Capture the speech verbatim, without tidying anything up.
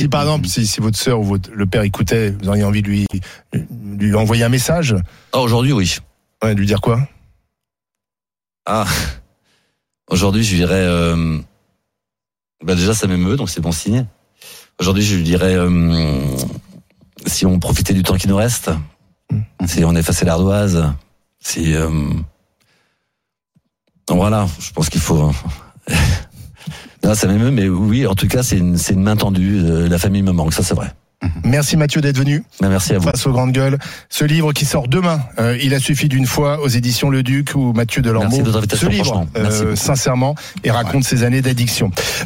Si par exemple, si, si votre sœur ou votre, le père écoutait, vous auriez envie de lui, lui envoyer un message? Ah, aujourd'hui, oui. Ouais, de lui dire quoi? Ah, aujourd'hui, je lui dirais... Euh... Bah déjà, ça m'émeut, donc c'est bon signe. Aujourd'hui, je lui dirais... Euh... Si on profitait du temps qui nous reste, mmh. si on effaçait l'ardoise, si... Euh... Donc voilà, je pense qu'il faut... Non, ça m'émeut, mais oui, en tout cas, c'est une, c'est une main tendue. La famille me manque, ça c'est vrai. Merci Mathieu d'être venu. Merci à vous. Face aux grandes gueules. Ce livre qui sort demain, euh, il a suffi d'une fois aux éditions Le Duc ou Mathieu Delormeau. Merci de votre invitation, ce livre, franchement. Merci euh, sincèrement, et raconte ouais. ses années d'addiction.